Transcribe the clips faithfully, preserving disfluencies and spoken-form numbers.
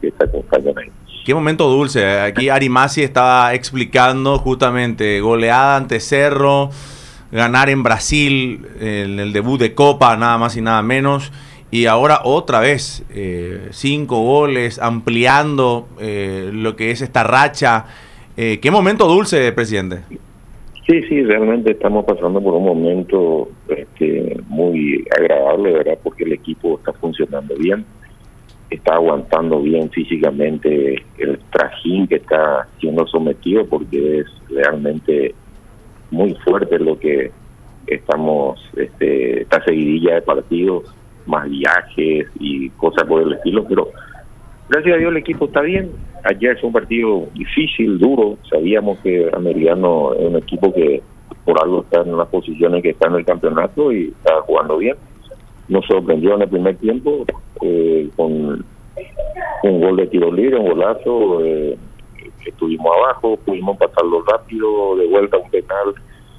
que se acompañan ahí. Qué momento dulce. Aquí Ari Massi estaba explicando justamente goleada ante Cerro, ganar en Brasil, en el debut de Copa, nada más y nada menos. Y ahora otra vez, eh, cinco goles, ampliando eh, lo que es esta racha. Eh, qué momento dulce, presidente. Sí, sí, realmente estamos pasando por un momento este, muy agradable, ¿verdad? Porque el equipo está funcionando bien, está aguantando bien físicamente el trajín que está siendo sometido, porque es realmente muy fuerte lo que estamos, este, esta seguidilla de partidos, más viajes y cosas por el estilo, pero gracias a Dios el equipo está bien. Ayer fue un partido difícil, duro, sabíamos que Ameriano es un equipo que por algo está en las posiciones que está en el campeonato y está jugando bien. Nos sorprendió en el primer tiempo eh, con un gol de tiro libre, un golazo, eh, estuvimos abajo, pudimos pasarlo rápido, de vuelta un penal,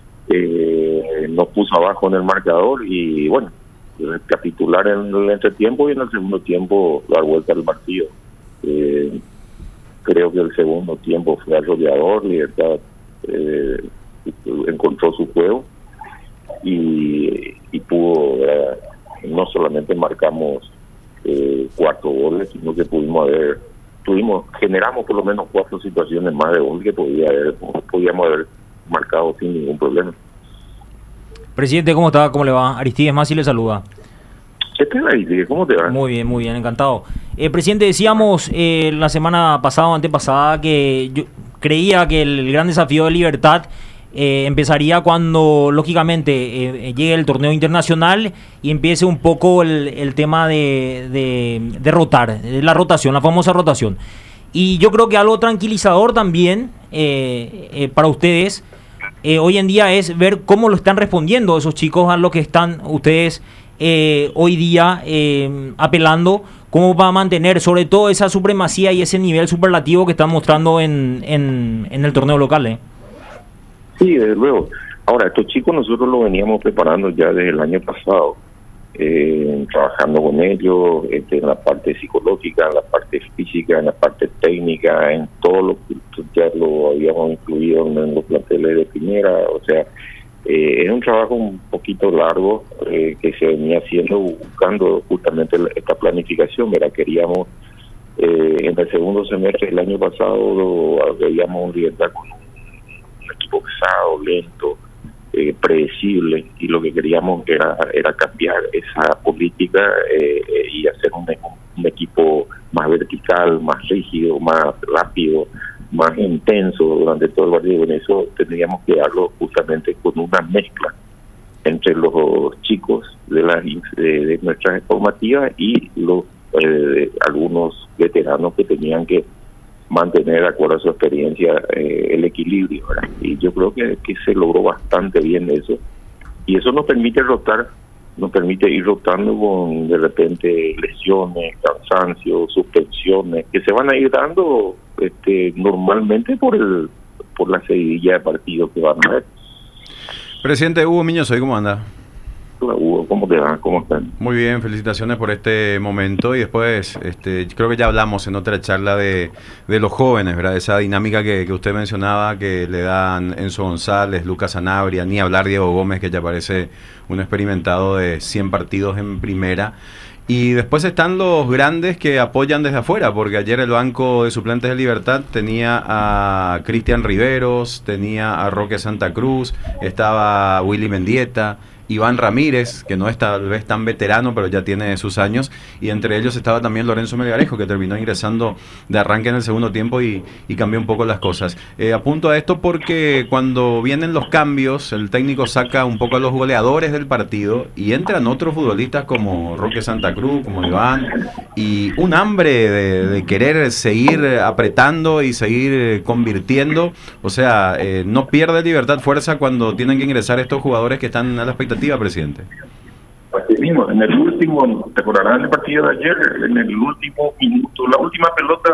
eh, nos puso abajo en el marcador y bueno, recapitular en el entretiempo y en el segundo tiempo dar vuelta al partido. Eh, creo que el segundo tiempo fue arrollador, Libertad eh, encontró su juego y, y pudo, eh, no solamente marcamos eh, cuatro goles, sino que pudimos haber, tuvimos, generamos por lo menos cuatro situaciones más de gol que podía haber, podíamos haber marcado sin ningún problema. Presidente, ¿cómo está? ¿Cómo le va? Aristides Massi le saluda. ¿Qué tal, Aristides? ¿Cómo te va? Muy bien, muy bien, encantado. Eh, presidente, decíamos eh, la semana pasada o antepasada que yo creía que el gran desafío de Libertad eh, empezaría cuando, lógicamente, eh, llegue el torneo internacional y empiece un poco el, el tema de, de, de rotar, de la rotación, la famosa rotación. Y yo creo que algo tranquilizador también eh, eh, para ustedes eh, hoy en día es ver cómo lo están respondiendo esos chicos a lo que están ustedes eh, hoy día eh, apelando, cómo va a mantener sobre todo esa supremacía y ese nivel superlativo que están mostrando en, en, en el torneo local. ¿eh? Sí, desde luego. Ahora, estos chicos nosotros los veníamos preparando ya desde el año pasado, eh, trabajando con ellos este, en la parte psicológica, en la parte física, en la parte técnica, en todo lo que ya lo habíamos incluido en, en los planteles de primera. O sea, eh, es un trabajo un poquito largo eh, que se venía haciendo buscando justamente esta planificación. ¿verdad? Queríamos, eh, en el segundo semestre del año pasado, lo, veíamos un Libertad con un equipo pesado, lento, Eh, predecible, y lo que queríamos era era cambiar esa política eh, eh, y hacer un, un equipo más vertical, más rígido, más rápido, más intenso durante todo el partido. En eso tendríamos que darlo justamente con una mezcla entre los chicos de las de, de nuestras formativas y los eh, algunos veteranos que tenían que mantener, de acuerdo a su experiencia, eh, el equilibrio, ¿verdad? Y yo creo que, que se logró bastante bien eso, y eso nos permite rotar, nos permite ir rotando con de repente lesiones, cansancio, suspensiones, que se van a ir dando este, normalmente por el por la seguidilla de partidos que van a haber. Presidente Hugo Miñoso, ¿cómo anda? Hola, Hugo, ¿cómo te va? ¿Cómo están? Muy bien, felicitaciones por este momento. Y después, este, creo que ya hablamos en otra charla de, de los jóvenes, ¿verdad? Esa dinámica que, que usted mencionaba, que le dan Enzo González, Lucas Sanabria, ni hablar Diego Gómez, que ya parece un experimentado de cien partidos en primera. Y después están los grandes que apoyan desde afuera, porque ayer el banco de suplentes de Libertad tenía a Cristian Riveros, tenía a Roque Santa Cruz, estaba Willy Mendieta, Iván Ramírez, que no es tal vez tan veterano, pero ya tiene sus años, y entre ellos estaba también Lorenzo Melgarejo, que terminó ingresando de arranque en el segundo tiempo y, y cambió un poco las cosas. Eh, apunto a esto porque cuando vienen los cambios, el técnico saca un poco a los goleadores del partido y entran otros futbolistas como Roque Santa Cruz, como Iván, y un hambre de, de querer seguir apretando y seguir convirtiendo. O sea, eh, no pierde Libertad fuerza cuando tienen que ingresar estos jugadores que están a la expectativa, presidente. Así mismo, en el último, te acordarás del partido de ayer, en el último minuto, la última pelota,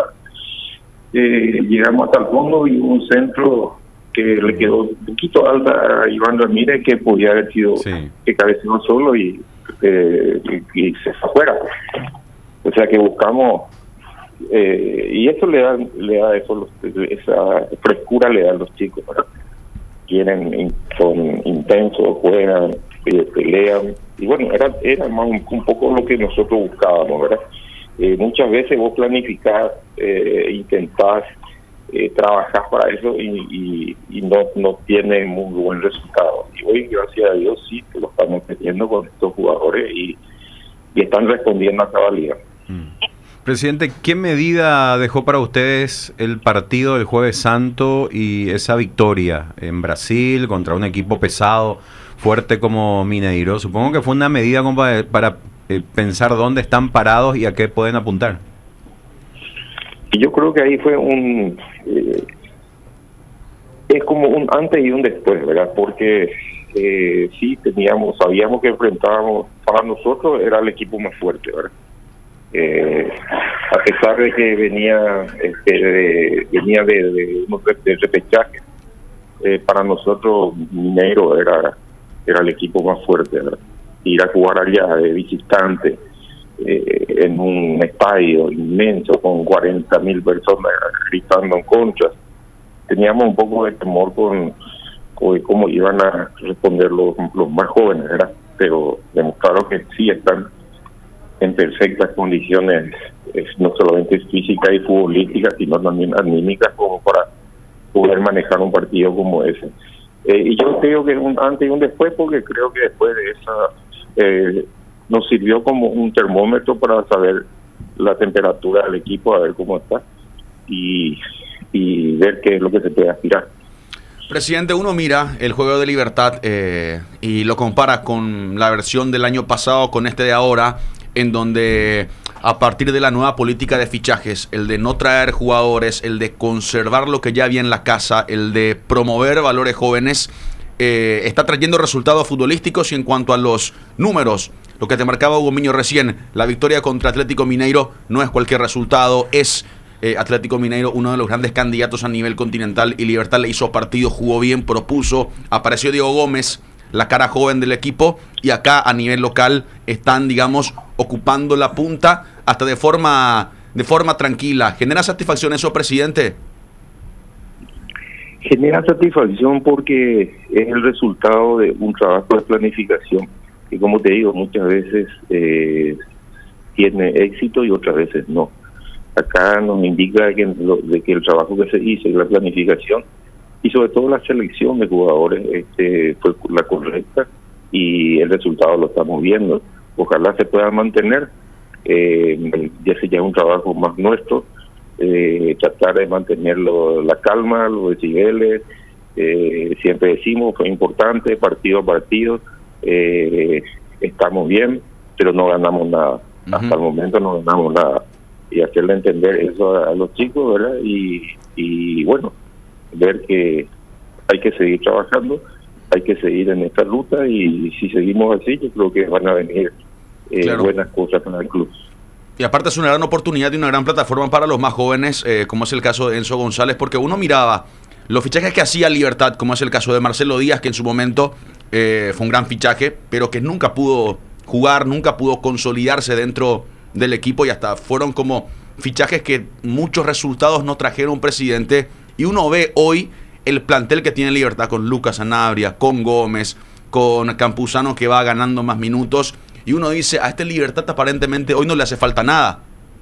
eh, llegamos hasta el fondo y un centro que le quedó un poquito alta a Iván Ramírez, que podía haber sido, sí, que cabeceó solo y, eh, y, y se fue afuera. O sea que buscamos eh, y eso le da, le da eso, esa frescura le da a los chicos, ¿verdad? Quieren, son intensos, juegan, eh, pelean, y bueno, era era más un, un poco lo que nosotros buscábamos, ¿verdad? Eh, muchas veces vos planificás, eh, intentás, eh, trabajás para eso y, y, y no no tiene muy buen resultado. Y hoy, gracias a Dios, sí que lo estamos teniendo con estos jugadores y, y están respondiendo a cabalidad. Mm. Presidente, ¿qué medida dejó para ustedes el partido del Jueves Santo y esa victoria en Brasil contra un equipo pesado, fuerte como Mineiro? Supongo que fue una medida como para, para eh, pensar dónde están parados y a qué pueden apuntar. Y yo creo que ahí fue un... Eh, es como un antes y un después, ¿verdad? Porque eh, sí teníamos, sabíamos que enfrentábamos, para nosotros era el equipo más fuerte, ¿verdad? Eh, a pesar de que venía este, de, venía de, de, de repechaje, eh, para nosotros Mineiro era era el equipo más fuerte, ¿verdad? Ir a jugar allá de visitante eh, en un estadio inmenso con cuarenta mil personas gritando en contra, teníamos un poco de temor con, con cómo iban a responder los, los más jóvenes, ¿verdad? Pero demostraron que sí están en perfectas condiciones, es, no solamente físicas y futbolísticas, sino también anímicas, como para poder manejar un partido como ese. Eh, y yo creo que un antes y un después, porque creo que después de esa eh, nos sirvió como un termómetro para saber la temperatura del equipo, a ver cómo está y, y ver qué es lo que se puede aspirar. Presidente, uno mira el juego de Libertad eh, y lo compara con la versión del año pasado, con este de ahora, en donde a partir de la nueva política de fichajes, el de no traer jugadores, el de conservar lo que ya había en la casa, el de promover valores jóvenes, eh, está trayendo resultados futbolísticos. Y en cuanto a los números, lo que te marcaba Hugo Miño recién, la victoria contra Atlético Mineiro no es cualquier resultado, es eh, Atlético Mineiro uno de los grandes candidatos a nivel continental, y Libertad le hizo partido, jugó bien, propuso, apareció Diego Gómez, la cara joven del equipo, y acá a nivel local están, digamos, ocupando la punta hasta de forma de forma tranquila. ¿Genera satisfacción eso, presidente? Genera satisfacción porque es el resultado de un trabajo de planificación que, como te digo, muchas veces eh, tiene éxito y otras veces no. Acá nos indica que, lo, de que el trabajo que se hizo y la planificación y sobre todo la selección de jugadores este, fue la correcta y el resultado lo estamos viendo. Ojalá se pueda mantener, eh, ya se ya es un trabajo más nuestro, eh, tratar de mantener lo, la calma, los decibeles, eh, siempre decimos, fue importante, partido a partido, eh, estamos bien, pero no ganamos nada, uh-huh. Hasta el momento no ganamos nada, y hacerle entender eso a, a los chicos, ¿verdad? Y, y bueno, ver que hay que seguir trabajando, hay que seguir en esta ruta, y si seguimos así, yo creo que van a venir eh, claro. buenas cosas para el club. Y aparte es una gran oportunidad y una gran plataforma para los más jóvenes, eh, como es el caso de Enzo González, porque uno miraba los fichajes que hacía Libertad, como es el caso de Marcelo Díaz, que en su momento eh, fue un gran fichaje, pero que nunca pudo jugar, nunca pudo consolidarse dentro del equipo, y hasta fueron como fichajes que muchos resultados no trajeron, presidente. Y uno ve hoy el plantel que tiene Libertad con Lucas Sanabria, con Gómez, con Campuzano, que va ganando más minutos, y uno dice, a este Libertad aparentemente hoy no le hace falta nada.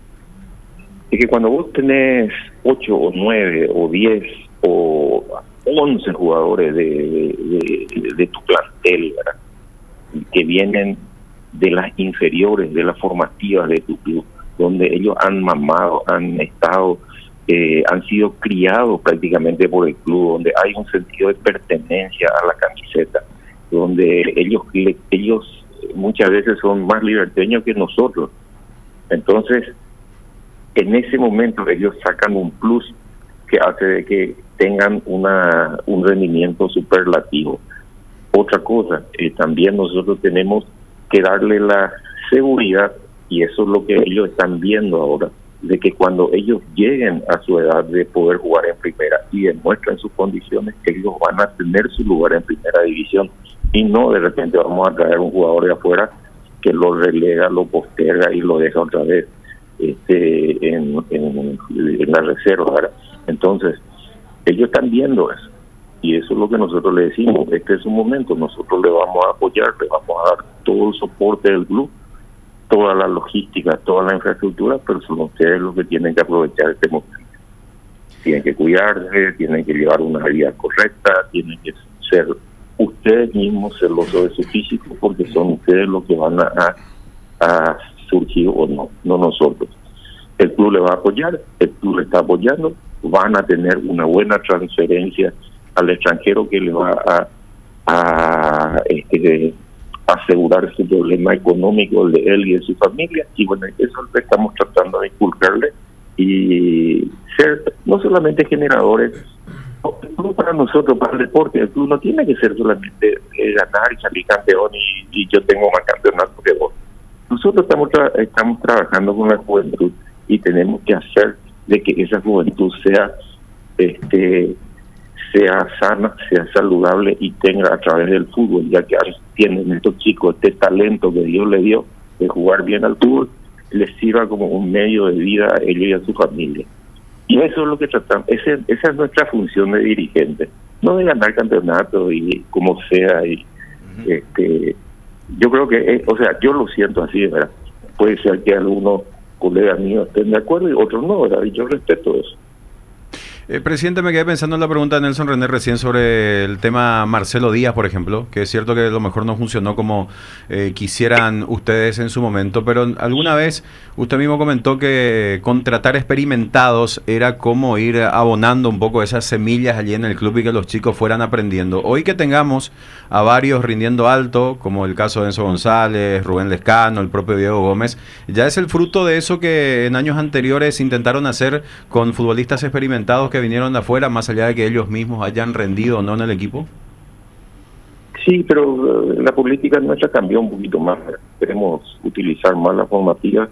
Es que cuando vos tenés ocho o nueve o diez o once jugadores de, de, de, de tu plantel, ¿verdad?, que vienen de las inferiores, de las formativas de tu club, donde ellos han mamado, han estado, eh, han sido criados prácticamente por el club, donde hay un sentido de pertenencia a la camiseta, donde ellos ellos muchas veces son más liberteños que nosotros. Entonces, en ese momento ellos sacan un plus que hace de que tengan una un rendimiento superlativo. Otra cosa, eh, también nosotros tenemos que darle la seguridad, y eso es lo que ellos están viendo ahora, de que cuando ellos lleguen a su edad de poder jugar en primera y demuestren sus condiciones, ellos van a tener su lugar en primera división, y no de repente vamos a traer un jugador de afuera que lo relega, lo posterga y lo deja otra vez. este, en, en, en la reserva, ¿verdad? Entonces, ellos están viendo eso. Y eso es lo que nosotros le decimos, este es un momento, nosotros le vamos a apoyar, le vamos a dar todo el soporte del club, toda la logística, toda la infraestructura, pero son ustedes los que tienen que aprovechar este momento. Tienen que cuidarse, tienen que llevar una vida correcta, tienen que ser ustedes mismos celosos de su físico, porque son ustedes los que van a, a surgir o no, no nosotros. El club le va a apoyar, el club le está apoyando, van a tener una buena transferencia al extranjero que le va a, a este, asegurar su problema económico de él y de su familia, y bueno, eso es lo que estamos tratando de inculcarle y ser no solamente generadores. El club para nosotros, para el deporte, el club no tiene que ser solamente eh, ganar y salir campeón y, y yo tengo más campeonatos que vos. Nosotros estamos tra- estamos trabajando con la juventud y tenemos que hacer de que esa juventud sea este sea sana, sea saludable y tenga a través del fútbol, ya que tienen estos chicos este talento que Dios le dio de jugar bien al fútbol, les sirva como un medio de vida a ellos y a su familia. Y eso es lo que tratamos, ese, esa es nuestra función de dirigente, no de ganar campeonatos y como sea. Y uh-huh. este yo creo que, eh, o sea, yo lo siento así, ¿verdad? Puede ser que algunos colegas míos estén de acuerdo y otros no, ¿verdad? Y yo respeto eso. Eh, presidente, me quedé pensando en la pregunta de Nelson René recién sobre el tema Marcelo Díaz, por ejemplo, que es cierto que a lo mejor no funcionó como eh, quisieran ustedes en su momento, pero alguna vez usted mismo comentó que contratar experimentados era como ir abonando un poco esas semillas allí en el club y que los chicos fueran aprendiendo. Hoy que tengamos a varios rindiendo alto, como el caso de Enzo González, Rubén Lescano, el propio Diego Gómez, ya es el fruto de eso que en años anteriores intentaron hacer con futbolistas experimentados que vinieron de afuera, más allá de que ellos mismos hayan rendido o no en el equipo. Sí, pero uh, la política nuestra cambió un poquito más. Queremos utilizar más la formativa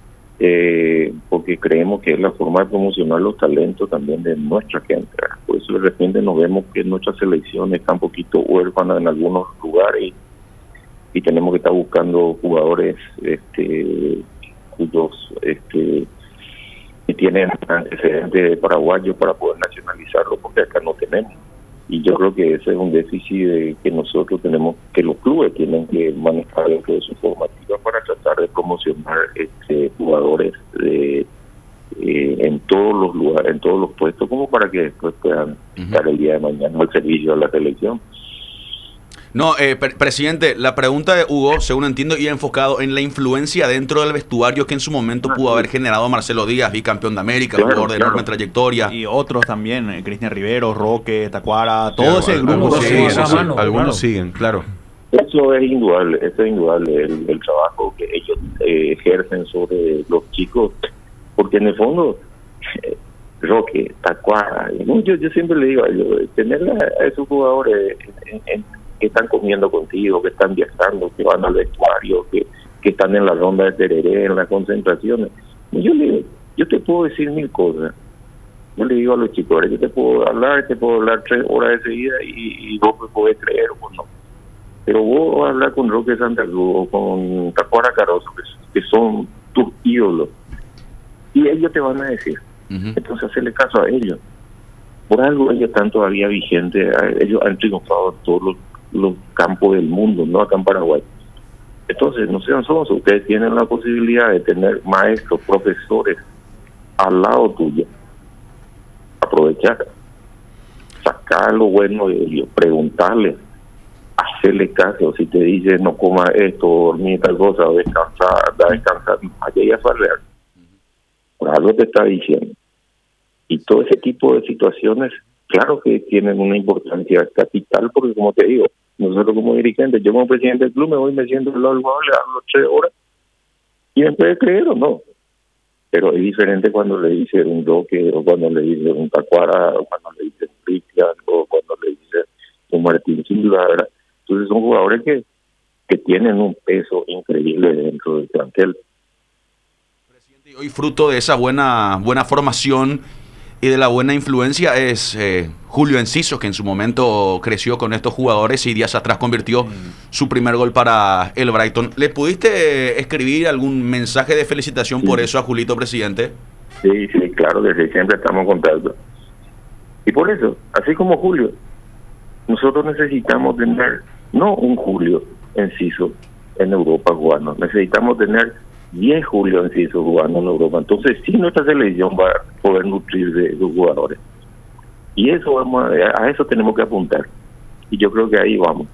eh, porque creemos que es la forma de promocionar los talentos también de nuestra gente. Por eso de repente nos vemos que nuestra selección está un poquito huérfana en algunos lugares y, y tenemos que estar buscando jugadores este, cuyos este, que tienen antecedentes paraguayos para poder nacionalizarlo, porque acá no tenemos. Y yo creo que ese es un déficit de que nosotros tenemos, que los clubes tienen que manejar dentro de su formativa para tratar de promocionar este, jugadores de, eh, en todos los lugares, en todos los puestos, como para que después puedan uh-huh. estar el día de mañana al servicio de la selección. No, eh, pre- presidente, la pregunta de Hugo, según entiendo, iba enfocado en la influencia dentro del vestuario que en su momento pudo haber generado Marcelo Díaz, bicampeón de América, claro, jugador de claro. enorme trayectoria. Y otros también, eh, Cristian Rivero, Roque, Tacuara, todo sí, ese grupo. Algunos, sí, siguen, sí, sí, mano, algunos claro. siguen, claro. Eso es indudable, eso es indudable, el, el trabajo que ellos eh, ejercen sobre los chicos, porque en el fondo, eh, Roque, Tacuara, ¿no? yo, yo siempre le digo a ellos, tener a, a esos jugadores en, en que están comiendo contigo, que están viajando, que van al vestuario, que, que están en la ronda de tereré, en las concentraciones. Y yo le yo te puedo decir mil cosas. Yo le digo a los chicos, yo te puedo hablar, te puedo hablar tres horas de seguida y, y vos me podés creer o no. Pero vos vas a hablar con Roque Santa Cruz o con Tacuara Caroso, que, que son tus ídolos, y ellos te van a decir. Uh-huh. Entonces, hacerle caso a ellos. Por algo ellos están todavía vigentes, ellos han triunfado en todos los los campos del mundo, no acá en Paraguay. Entonces, no sean sosos, ustedes tienen la posibilidad de tener maestros, profesores al lado tuyo. Aprovechar, sacar lo bueno de ellos, preguntarles, hacerle caso. Si te dicen no coma esto, dormir tal cosa, o descansar, da descansar, allá ya farrear. Por algo te está diciendo. Y todo ese tipo de situaciones, claro que tienen una importancia capital, porque como te digo, nosotros como dirigentes, yo como presidente del club me voy meciendo al lado del jugador, le hablo tres horas y me puede creer o no. Pero es diferente cuando le dice un Roque, o cuando le dice un Tacuara, o cuando le dice un Cristian, o cuando le dice un Martín Silva, ¿verdad? Entonces son jugadores que, que tienen un peso increíble dentro del plantel. Presidente, y hoy fruto de esa buena, buena formación, y de la buena influencia es eh, Julio Enciso, que en su momento creció con estos jugadores y días atrás convirtió mm. su primer gol para el Brighton. ¿Le pudiste escribir algún mensaje de felicitación sí. por eso a Julito, presidente? Sí, sí, claro, desde siempre estamos en contacto. Y por eso, así como Julio, nosotros necesitamos tener, no un Julio Enciso en Europa jugando, necesitamos tener diez Julio Enciso jugando en Europa. Entonces sí, nuestra selección va a poder nutrir de los jugadores. Y eso vamos a, a eso tenemos que apuntar. Y yo creo que ahí vamos.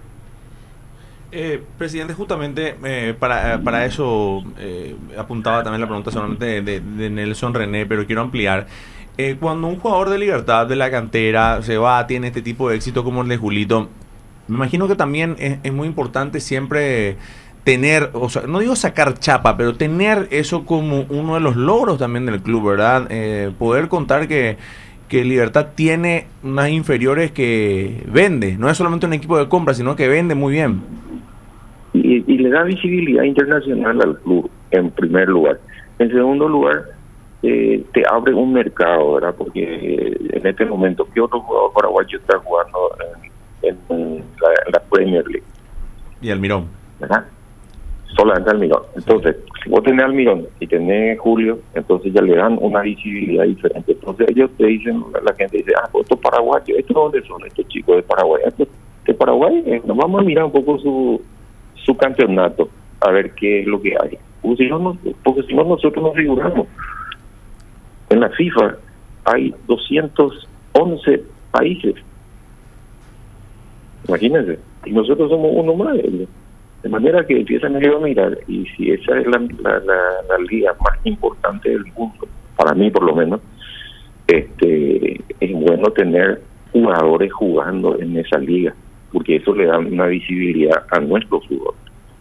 Eh, presidente, justamente eh, para, para eso eh, apuntaba también la pregunta solamente de, de, de Nelson René, pero quiero ampliar. Eh, cuando un jugador de Libertad de la cantera se va, tiene este tipo de éxito como el de Julito, me imagino que también es, es muy importante siempre tener, o sea, no digo sacar chapa, pero tener eso como uno de los logros también del club, ¿verdad? Eh, poder contar que, que Libertad tiene unas inferiores que vende, no es solamente un equipo de compra, sino que vende muy bien. Y, y le da visibilidad internacional al club, en primer lugar. En segundo lugar, eh, te abre un mercado, ¿verdad? Porque eh, en este momento, ¿qué otro jugador paraguayo está jugando en, en, en, la, en la Premier League? Y Almirón. ¿Verdad? Solamente Almirón. Entonces, si vos tenés Almirón y tenés Julio, entonces ya le dan una visibilidad diferente. Entonces ellos te dicen, la gente dice, ah, pues estos paraguayos, ¿estos dónde son estos chicos de Paraguay? Estos de Paraguay, eh, nos vamos a mirar un poco su su campeonato, a ver qué es lo que hay. Porque si no, no, porque si no nosotros nos figuramos. En la FIFA hay doscientos once países. Imagínense. Y nosotros somos uno más de ellos. De manera que empiezan a mirar, y si esa es la, la, la, la liga más importante del mundo, para mí por lo menos, este es bueno tener jugadores jugando en esa liga, porque eso le da una visibilidad a nuestros jugadores.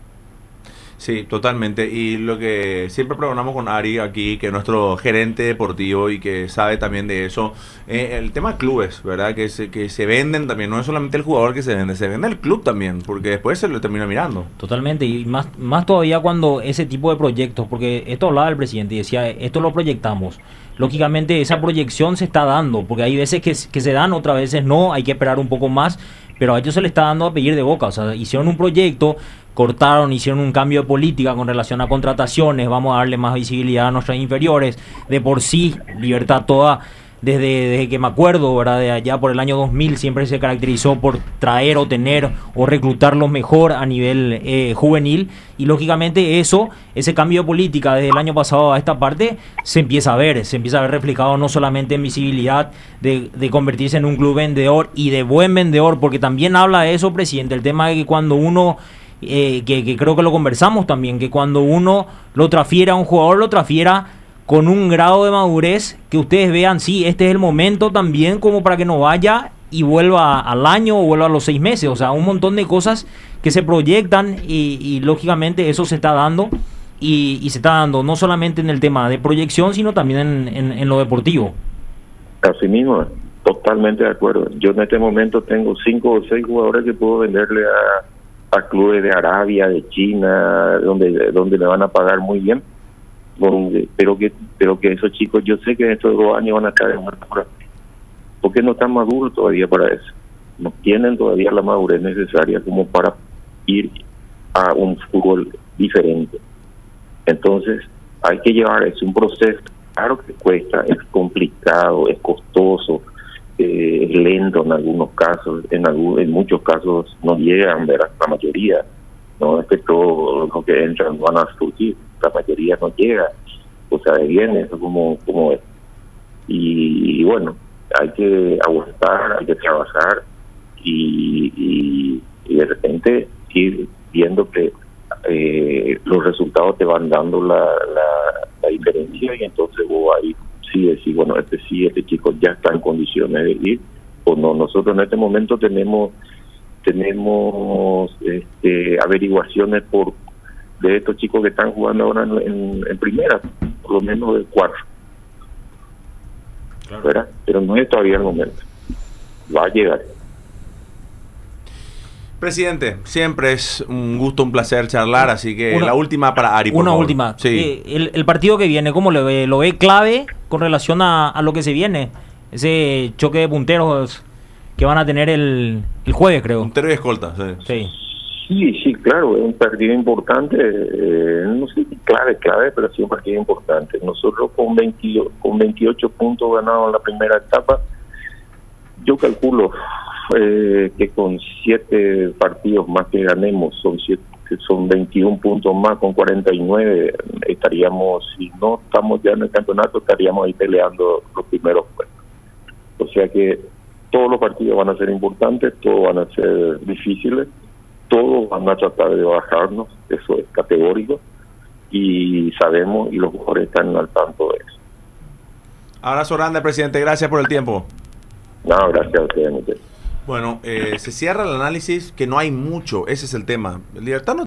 Sí, totalmente. Y lo que siempre programamos con Ari aquí, que es nuestro gerente deportivo y que sabe también de eso, eh, el tema clubes, ¿verdad? Que se, que se venden también, no es solamente el jugador que se vende, se vende el club también, porque después se lo termina mirando. Totalmente, y más, más todavía cuando ese tipo de proyectos, porque esto hablaba el presidente y decía, esto lo proyectamos. Lógicamente esa proyección se está dando, porque hay veces que, que se dan, otras veces no, hay que esperar un poco más, pero a ellos se les está dando a pedir de boca. O sea, hicieron un proyecto, cortaron, hicieron un cambio de política con relación a contrataciones, vamos a darle más visibilidad a nuestras inferiores. De por sí, Libertad toda, desde, desde que me acuerdo, ¿verdad? De allá por el año dos mil, siempre se caracterizó por traer o tener o reclutar lo mejor a nivel eh, juvenil, y lógicamente eso, ese cambio de política desde el año pasado a esta parte, se empieza a ver, se empieza a ver reflejado no solamente en visibilidad de, de convertirse en un club vendedor y de buen vendedor, porque también habla de eso, presidente, el tema de que cuando uno Eh, que, que creo que lo conversamos también, que cuando uno lo transfiera a un jugador, lo transfiera con un grado de madurez que ustedes vean, sí, este es el momento también como para que no vaya y vuelva al año o vuelva a los seis meses, o sea, un montón de cosas que se proyectan y, y lógicamente eso se está dando y, y se está dando no solamente en el tema de proyección, sino también en, en, en lo deportivo. Así mismo, totalmente de acuerdo. Yo en este momento tengo cinco o seis jugadores que puedo venderle a a clubes de Arabia, de China, donde donde le van a pagar muy bien, donde, pero que pero que esos chicos, yo sé que en estos dos años van a estar en muerta, porque no están maduros todavía para eso, no tienen todavía la madurez necesaria como para ir a un fútbol diferente. Entonces hay que llevar, es un proceso, claro que cuesta, es complicado, es costoso, Eh, es lento en algunos casos, en algún, en muchos casos no llegan, ¿verdad? La mayoría, no es que todos los que entran van a surgir, la mayoría no llega, o sea, viene eso como, como es. Y, y bueno, hay que aguantar, hay que trabajar y, y, y de repente ir viendo que eh, los resultados te van dando la, la, la diferencia, y entonces vos ahí sí decir, bueno, este sí, este chico ya está en condiciones de ir, o no. Nosotros en este momento tenemos tenemos este, averiguaciones por de estos chicos que están jugando ahora en, en, en primera, por lo menos de cuatro, claro. ¿Verdad? Pero no es todavía el momento, va a llegar. Presidente, siempre es un gusto, un placer charlar, así que una, la última para Ari, por Una favor. última. Sí. Eh, el, el partido que viene, ¿cómo lo ve? ¿Lo ve clave con relación a, a lo que se viene, ese choque de punteros que van a tener el, el jueves, creo. Puntero y escolta, sí. Sí. Sí, sí, claro, es un partido importante, eh, no sé si clave, clave, pero sí un partido importante. Nosotros con, veinte, con veintiocho puntos ganados en la primera etapa, yo calculo eh, que con siete partidos más que ganemos, son siete, son veintiún puntos más, con cuarenta y nueve estaríamos, si no estamos ya en el campeonato, estaríamos ahí peleando los primeros puestos. O sea que todos los partidos van a ser importantes, todos van a ser difíciles, todos van a tratar de bajarnos, eso es categórico, y sabemos, y los jugadores están al tanto de eso. Abrazo grande, presidente, gracias por el tiempo. No, gracias a ustedes. Bueno, eh, se cierra el análisis, que no hay mucho, ese es el tema. El Libertad no